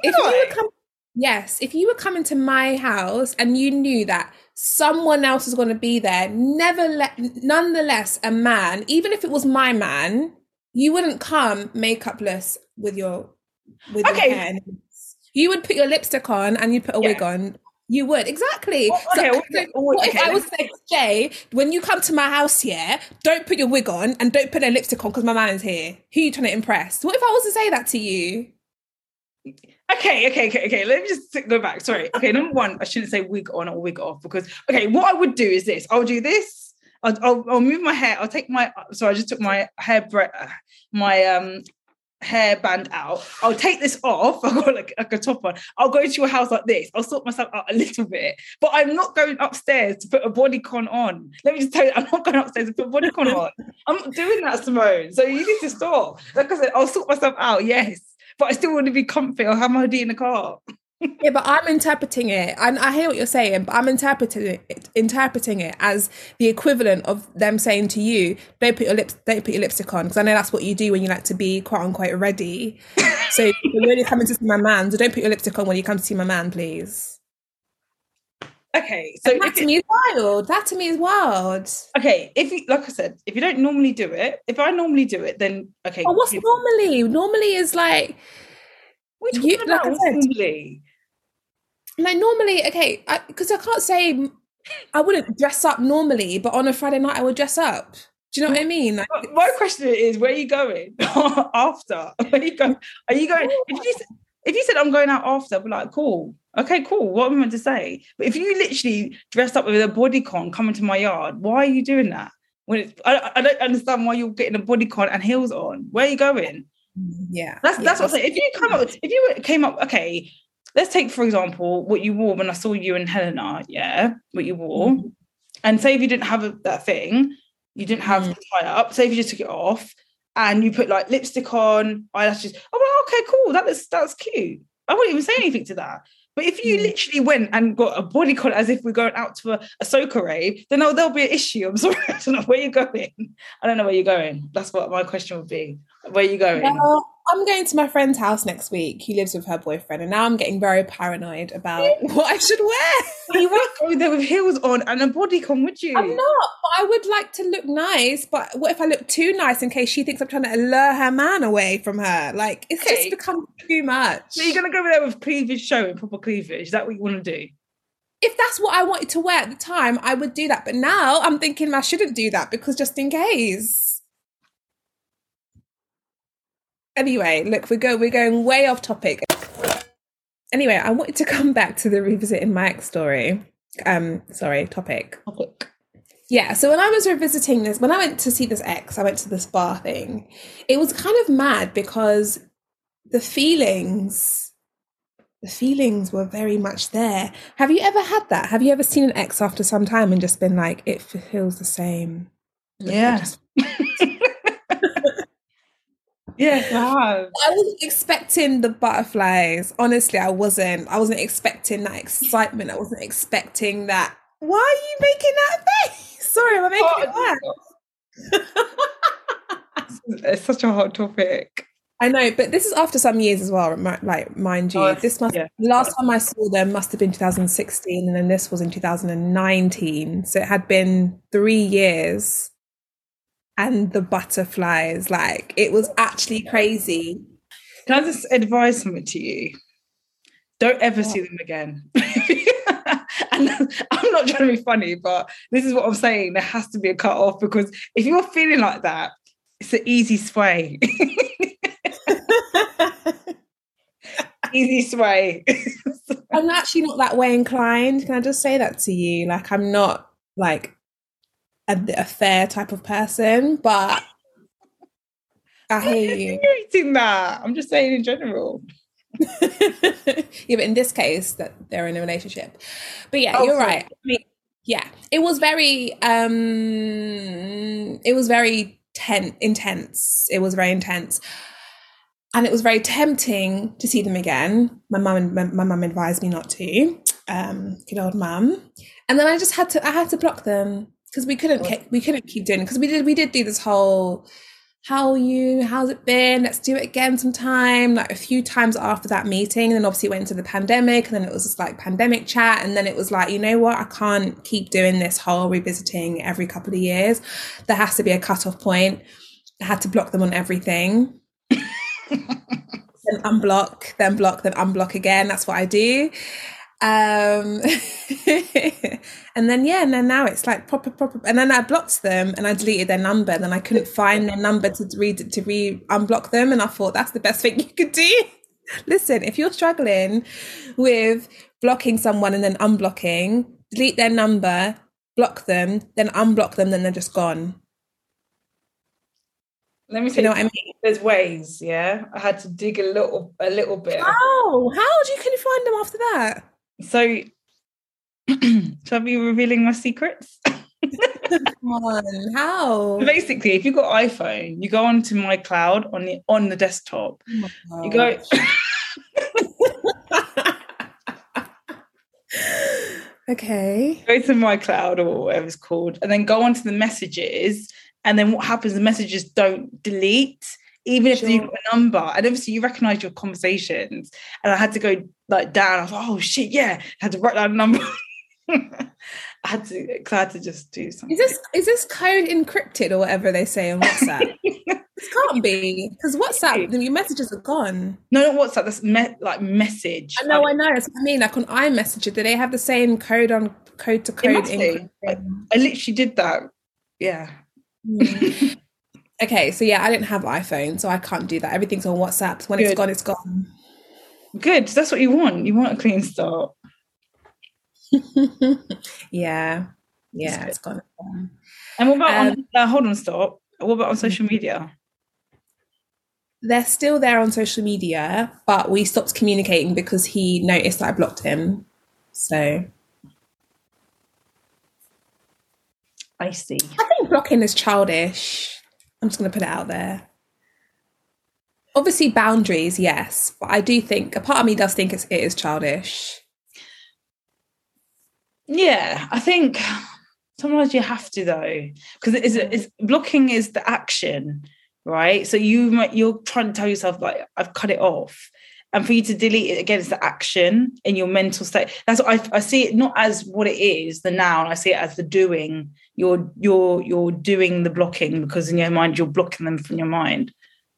If you were coming to my house and you knew that someone else was going to be there, nonetheless, a man, even if it was my man, you wouldn't come makeupless with your hair. You would put your lipstick on and you'd put a wig on. You would, exactly. If I was saying, Jay, when you come to my house here, don't put your wig on and don't put a lipstick on because my man is here. Who are you trying to impress? What if I was to say that to you? Okay. Let me just go back. Sorry. Okay, number one, I shouldn't say wig on or wig off because, okay, what I would do is this. I'll do this. I'll move my hair. I just took my hair band out. I'll take this off. I've got like a top on. I'll go to your house like this. I'll sort myself out a little bit, but I'm not going upstairs to put a bodycon on. Let me just tell you, I'm not going upstairs to put a bodycon on. I'm not doing that, Simone. So you need to stop. Like I said, I'll sort myself out, yes, but I still want to be comfy. I'll have my hoodie in the car. Yeah, but I'm interpreting it, and I hear what you're saying, but I'm interpreting it as the equivalent of them saying to you, don't put your lipstick on, because I know that's what you do when you like to be quote unquote ready. So if you're really coming to see my man, so don't put your lipstick on when you come to see my man, please. Okay, so that to me is wild. Okay, like I said, if you don't normally do it, if I normally do it, then okay. Oh, what's normally? Normally is like. What are you talking about? What's normally? Like normally, okay, because I can't say I wouldn't dress up normally, but on a Friday night I would dress up. Do you know what I mean? Like, my question is, where are you going after? Where are you going? Are you going? If you said I'm going out after, I'd be like, cool. Okay, cool. What am I meant to say? But if you literally dressed up with a bodycon coming to my yard, why are you doing that? I don't understand why you're getting a bodycon and heels on. Where are you going? Yeah, that's what I'm saying. If you came up, okay. Let's take, for example, what you wore when I saw you and Helena, what you wore. Mm-hmm. And say if you didn't have that thing, you didn't have the tie up, say if you just took it off and you put like lipstick on, eyelashes, okay, cool, that's cute. I wouldn't even say anything to that. But if you literally went and got a bodycon as if we're going out to a soca rave, then there'll be an issue. I'm sorry, I don't know where you're going. I don't know where you're going. That's what my question would be. Where are you going? Well, I'm going to my friend's house next week. He lives with her boyfriend, and now I'm getting very paranoid about what I should wear. You won't go there with heels on and a bodycon, would you? I'm not, but I would like to look nice. But what if I look too nice in case she thinks I'm trying to lure her man away from her? Like, it's just become too much. So you're going to go there with cleavage showing, proper cleavage? Is that what you want to do? If that's what I wanted to wear at the time, I would do that. But now I'm thinking I shouldn't do that because just in case. Anyway, look, we're going way off topic. Anyway, I wanted to come back to the revisiting my ex story. Topic. Yeah, so when I was revisiting this, when I went to see this ex, I went to this bar thing. It was kind of mad because the feelings, the feelings were very much there. Have you ever had that? Have you ever seen an ex after some time and just been like, it feels the same? Yeah. Yes, I have. I wasn't expecting the butterflies. Honestly, I wasn't. I wasn't expecting that excitement. I wasn't expecting that. Why are you making that face? Sorry, am I making it worse? It's such a hot topic. I know, but this is after some years as well. Like, mind you, this must the last time I saw them must have been 2016, and then this was in 2019. So it had been 3 years, and the butterflies, like, it was actually crazy. Can I just advise something to you? Don't ever see them again. And I'm not trying to be funny, but this is what I'm saying. There has to be a cut off, because if you're feeling like that, it's an easy sway. Easy sway. I'm actually not that way inclined. Can I just say that to you? Like, I'm not like a fair type of person, but I hear you. Eating that. I'm just saying in general. Yeah, but in this case, that they're in a relationship. But yeah, you're right. I mean, yeah, it was very intense. It was very intense. And it was very tempting to see them again. My mum advised me not to. Good old mum. And then I had to block them, because we couldn't keep doing it, because we did do this whole, how are you? How's it been? Let's do it again sometime. Like a few times after that meeting. And then obviously it went into the pandemic, and then it was just like pandemic chat. And then it was like, you know what? I can't keep doing this whole revisiting every couple of years. There has to be a cutoff point. I had to block them on everything. Then unblock, then block, then unblock again. That's what I do. And then now it's like proper, and then I blocked them and I deleted their number, and then I couldn't find their number to unblock them, and I thought that's the best thing you could do. Listen, if you're struggling with blocking someone and then unblocking, delete their number, block them, then unblock them, then they're just gone. Let me say, you know what I mean? There's ways, yeah. I had to dig a little bit. How can you find them after that? So, shall I be revealing my secrets? Come on, how? Basically, if you've got iPhone, you go onto my cloud on the desktop. Oh, you go. Okay. Go to my cloud or whatever it's called, and then go onto the messages. And then what happens? The messages don't delete, even if you've got a number. And obviously you recognise your conversations. And I had to go like down. I was like, oh shit, yeah. I had to write down a number. I had to just do something. Is this code encrypted or whatever they say on WhatsApp? This can't be, because WhatsApp, your messages are gone. No, not WhatsApp. That's message. I know. That's what I mean. Like on iMessage, do they have the same code to code encryption? I literally did that. Yeah. Okay, so yeah, I didn't have iPhone, so I can't do that. Everything's on WhatsApp. When it's gone, it's gone. Good. That's what you want. You want a clean start. Yeah, it's gone. And what about hold on, stop. What about on social media? They're still there on social media, but we stopped communicating because he noticed that I blocked him. So I see. I think blocking is childish. I'm just going to put it out there. Obviously, boundaries, yes, but I do think a part of me does think it is childish. Yeah, I think sometimes you have to, though, because it's blocking is the action, right? So you're trying to tell yourself like, I've cut it off. And for you to delete it again is the action in your mental state. That's what I see it not as what it is, the noun. I see it as the doing. You're doing the blocking, because in your mind you're blocking them from your mind.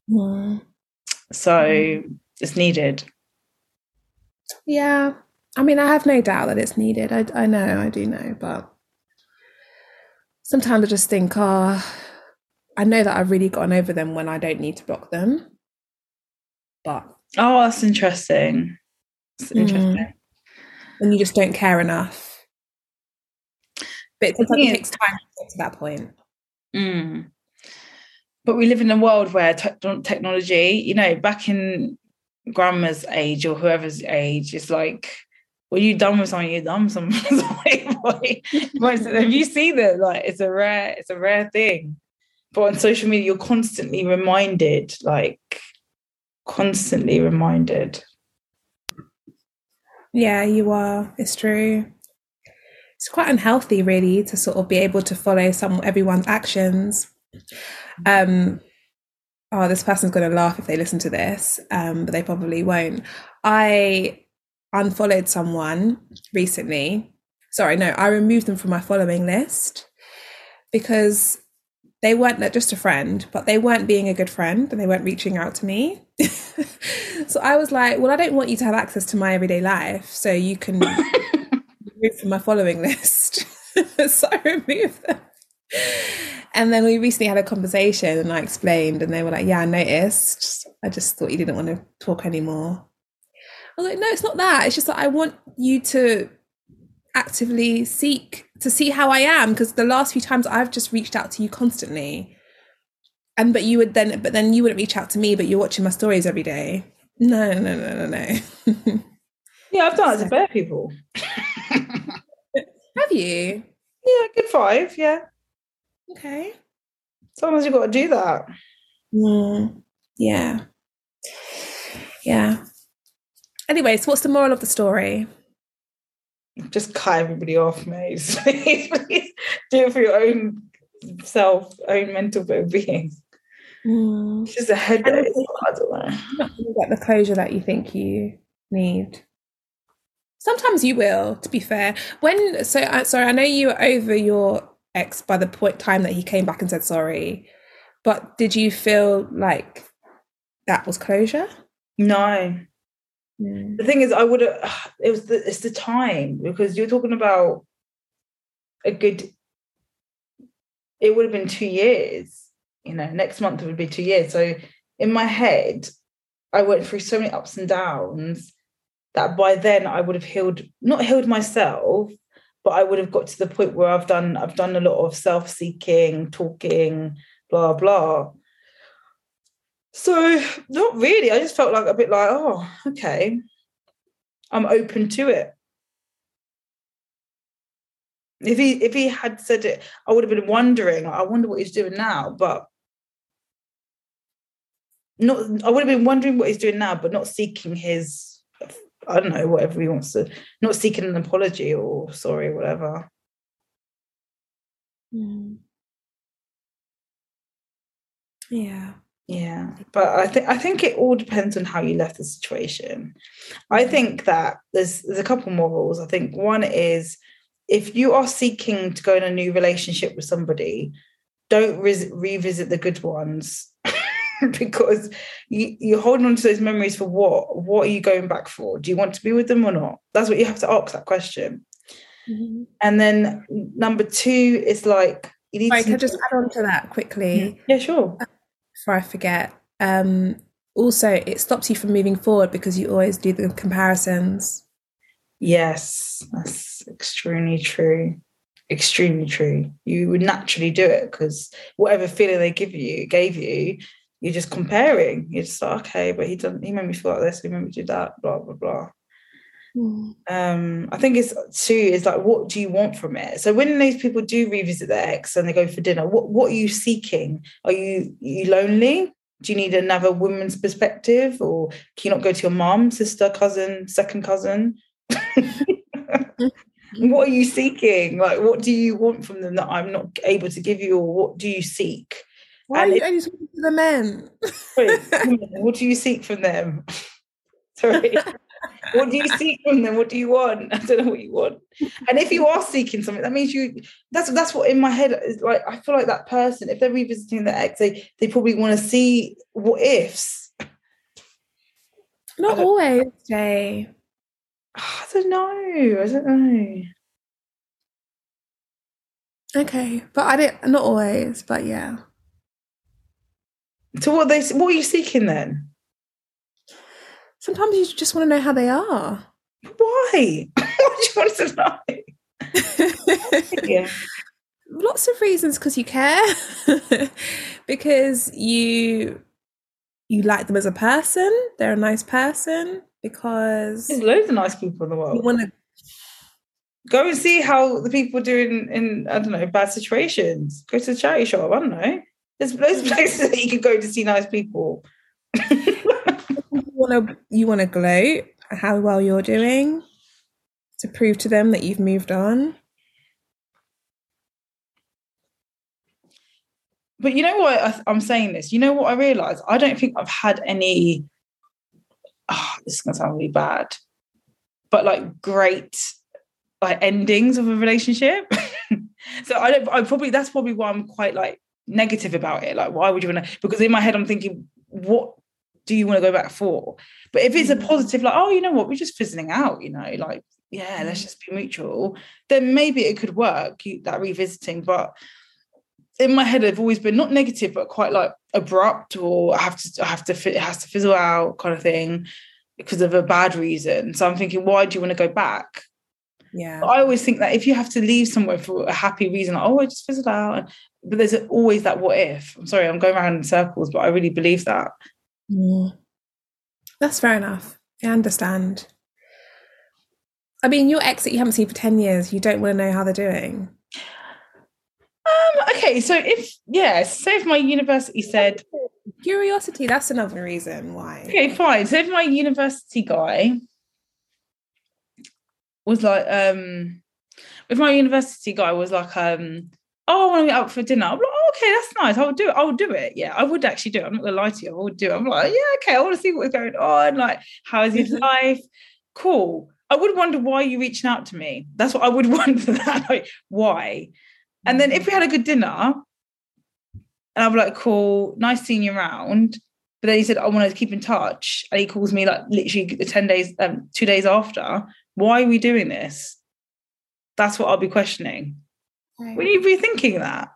So it's needed. Yeah, I mean, I have no doubt that it's needed. I do know, but sometimes I just think, I know that I've really gotten over them when I don't need to block them, but. Oh, that's interesting. That's interesting. And you just don't care enough. But sometimes it takes time to get to that point. But we live in a world where technology, you know, back in grandma's age or whoever's age, it's like, when you're done with something, you're done with something. Have you seen that? Like, it's a rare thing. But on social media, you're constantly reminded. Yeah, you are. It's true. It's quite unhealthy, really, to sort of be able to follow everyone's actions. This person's going to laugh if they listen to this, but they probably won't. I unfollowed someone recently. Sorry, no, I removed them from my following list because they weren't just a friend, but they weren't being a good friend and they weren't reaching out to me. So I was like, well, I don't want you to have access to my everyday life, so you can remove from my following list. So I removed them. And then we recently had a conversation and I explained and they were like, yeah, I noticed. I just thought you didn't want to talk anymore. I was like, no, it's not that. It's just that I want you to actively seek to see how I am, because the last few times I've just reached out to you constantly. But you wouldn't reach out to me, but you're watching my stories every day. No. Yeah, I've done it to bare people. Have you? Yeah, good 5, yeah. Okay. Sometimes you've got to do that. Yeah. Anyways, what's the moral of the story? Just cut everybody off, mate. Please do it for your own self, own mental well-being. It's just a headache. I don't know. You're not going to get the closure that you think you need. Sometimes you will, to be fair. I know you were over your ex by the time that he came back and said sorry, but did you feel like that was closure? No. The thing is, it's the time, because you're talking about it would have been 2 years, you know, next month it would be 2 years. So in my head, I went through so many ups and downs that by then I would have not healed myself, but I would have got to the point where I've done a lot of self-seeking, talking, blah, blah. So not really. I just felt like a bit like, oh, okay, I'm open to it. If he had said it, I would have been wondering, I wonder what he's doing now, but I would have been wondering what he's doing now, but not seeking his, I don't know, whatever he wants to, not seeking an apology or sorry, whatever. Yeah, but I think it all depends on how you left the situation. I think that there's a couple morals. I think one is, if you are seeking to go in a new relationship with somebody, don't revisit the good ones. Because you're holding on to those memories for what? What are you going back for? Do you want to be with them or not? That's what you have to ask that question. And then number 2 is like, you need can I just add on to that quickly? Yeah, sure. Before I forget. Also, it stops you from moving forward because you always do the comparisons. Yes, that's extremely true. Extremely true. You would naturally do it because whatever feeling they gave you, you're just comparing. You're just like, okay, but he made me feel like this, he made me do that, blah, blah, blah. I think it's 2 is like, what do you want from it? So when those people do revisit their ex and they go for dinner, what are you seeking? Are you lonely? Do you need another woman's perspective? Or can you not go to your mom, sister, cousin, second cousin? What are you seeking? Like, what do you want from them that I'm not able to give you? Or what do you seek? Why are you only talking to the men? What do you seek from them? Sorry. What do you seek from them? What do you want? I don't know what you want. And if you are seeking something, that means that's what in my head is like. I feel like that person, if they're revisiting their ex, they probably want to see what ifs. Not always, Jay. I don't know. Okay, but not always, but yeah. So what are you seeking then? Sometimes you just want to know how they are. Why? What do you want to know? Yeah. Lots of reasons, because you care, because you like them as a person, they're a nice person, because There's loads of nice people in the you world. want to Go and see how the people do in I don't know, bad situations. Go to the charity shop. I don't know. There's loads of places that you can go to see nice people. you want to gloat at how well you're doing to prove to them that you've moved on. But you know what? I'm saying this. You know what I realised? I don't think I've had any. Oh, this is gonna sound really bad, but like great like endings of a relationship. So that's probably why I'm quite like negative about it. Like, why would you want to? Because in my head I'm thinking, what do you want to go back for? But if it's a positive, like, oh, you know what, we're just fizzling out, you know, like, yeah, let's just be mutual, then maybe it could work, that revisiting. But in my head, I've always been not negative, but quite like abrupt, or it has to fizzle out kind of thing because of a bad reason. So I'm thinking, why do you want to go back? Yeah. But I always think that if you have to leave somewhere for a happy reason, like, oh, I just fizzled out. But there's always that what if. I'm sorry, I'm going around in circles, but I really believe that. That's fair enough. I understand. I mean, your ex that you haven't seen for 10 years, you don't want to know how they're doing. Okay, so if my university said curiosity, that's another reason why. Okay, fine. So if my university guy was like, if my university guy was like, oh, I want to meet up for dinner, I'm like, oh, okay, that's nice. I'll do it. Yeah, I would actually do it. I'm not gonna lie to you. I would do it. I'm like, yeah, okay, I want to see what's going on. Like, how is his life? Cool. I would wonder why you're reaching out to me. That's what I would wonder. That, like, why? And then if we had a good dinner, and I'm like, cool, nice seeing you around. But then he said, I want to keep in touch. And he calls me like literally 10 days, 2 days after. Why are we doing this? That's what I'll be questioning. Right. Would you be thinking that?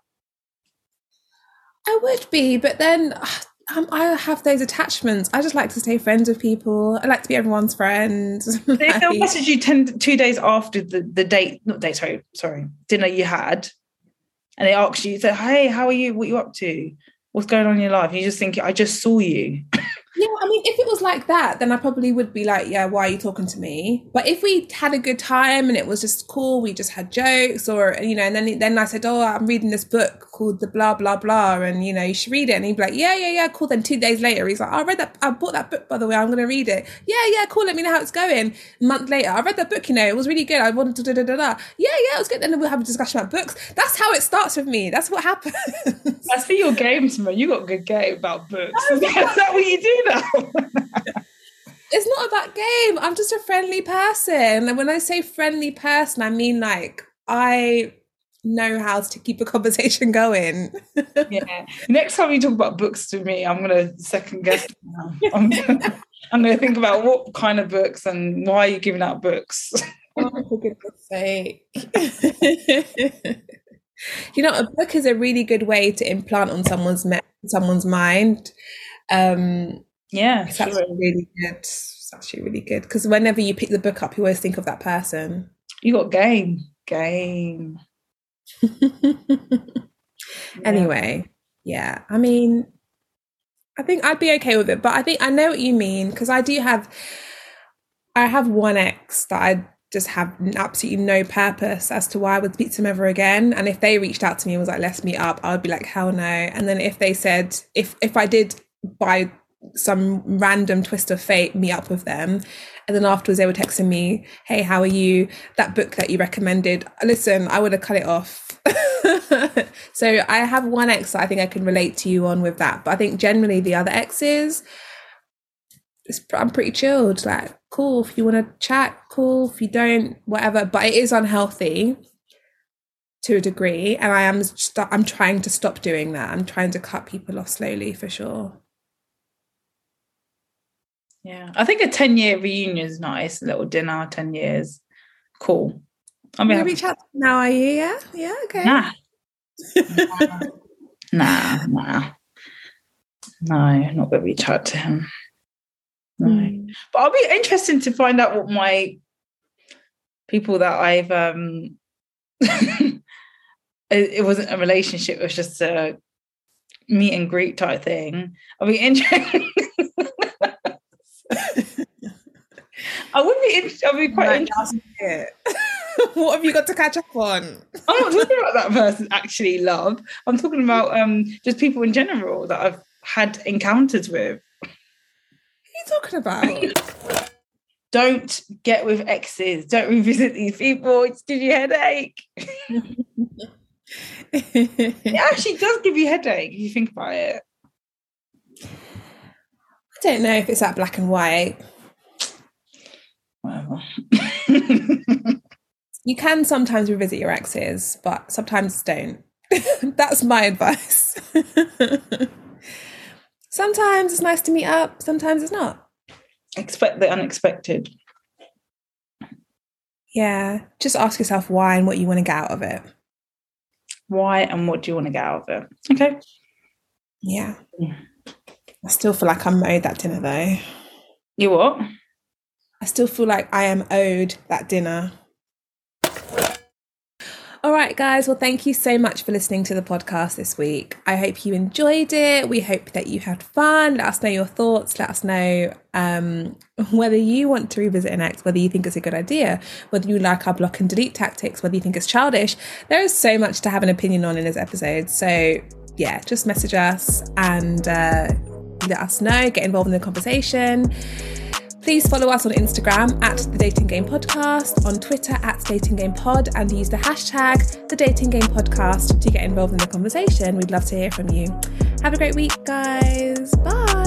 I would be, but then I have those attachments. I just like to stay friends with people. I like to be everyone's friend. If they'll message you 2 days after the dinner you had, and they ask you, say, hey, how are you? What are you up to? What's going on in your life? And you just think, I just saw you. Yeah, I mean, if it was like that, then I probably would be like, yeah, why are you talking to me? But if we had a good time and it was just cool, we just had jokes, or, you know, and then I said, oh, I'm reading this book called The Blah, Blah, Blah, and, you know, you should read it. And he'd be like, yeah, cool. Then 2 days later, he's like, oh, I bought that book, by the way, I'm going to read it. Yeah, cool. Let me know how it's going. A month later, I read that book, you know, it was really good. I wanted to da-da-da-da. Yeah, it was good. And then we'll have a discussion about books. That's how it starts with me. That's what happens. I see your games, man. You got a good game about books. Is that what you do now? It's not about game. I'm just a friendly person. And when I say friendly person, I mean like I know how to keep a conversation going. Yeah. Next time you talk about books to me, I'm gonna second guess. I'm gonna think about what kind of books and why are you giving out books. Oh, for goodness sake. You know, a book is a really good way to implant on someone's mind. Yeah, it's actually really good. It's actually really good because whenever you pick the book up, you always think of that person. You got game. Anyway, yeah. I mean, I think I'd be okay with it, but I think I know what you mean because I have one ex that I just have absolutely no purpose as to why I would speak to them ever again. And if they reached out to me and was like, let's meet up, I would be like, hell no. And then if they said, if I did by some random twist of fate meet up with them, and then afterwards they were texting me, hey, how are you? That book that you recommended, listen, I would have cut it off. So I have one ex that I think I can relate to you on with that. But I think generally the other exes, I'm pretty chilled. Like, cool, if you want to chat, cool. If you don't, whatever. But it is unhealthy to a degree. And I'm trying to stop doing that. I'm trying to cut people off slowly for sure. Yeah, I think a 10-year reunion is nice. A little dinner, 10 years. Cool. I'm going to reach out now, are you? Yeah, okay. Nah. Nah. No, I'm not going to reach out to him. No. But I'll be interested to find out what my people that I've it wasn't a relationship, it was just a meet and greet type thing. I'd be interested. I'd be quite interested. What have you got to catch up on? I'm not talking about that person actually, love. I'm talking about just people in general that I've had encounters with. What are you talking about? Don't get with exes. Don't revisit these people. It gives you a headache. It actually does give you a headache if you think about it. I don't know if it's that black and white. Whatever. You can sometimes revisit your exes, but sometimes don't. That's my advice. Sometimes it's nice to meet up, sometimes it's not. Expect the unexpected. Yeah, just ask yourself why and what you want to get out of it. Why and what do you want to get out of it? Okay. Yeah. I still feel like I'm owed that dinner though. You what? I still feel like I am owed that dinner. All right, guys. Well, thank you so much for listening to the podcast this week. I hope you enjoyed it. We hope that you had fun. Let us know your thoughts. Let us know whether you want to revisit an ex, whether you think it's a good idea, whether you like our block and delete tactics, whether you think it's childish. There is so much to have an opinion on in this episode. So yeah, just message us and let us know. Get involved in the conversation. Please follow us on Instagram at The Dating Game Podcast, on Twitter at Dating Game Pod, and use the hashtag The Dating Game Podcast to get involved in the conversation. We'd love to hear from you. Have a great week, guys. Bye.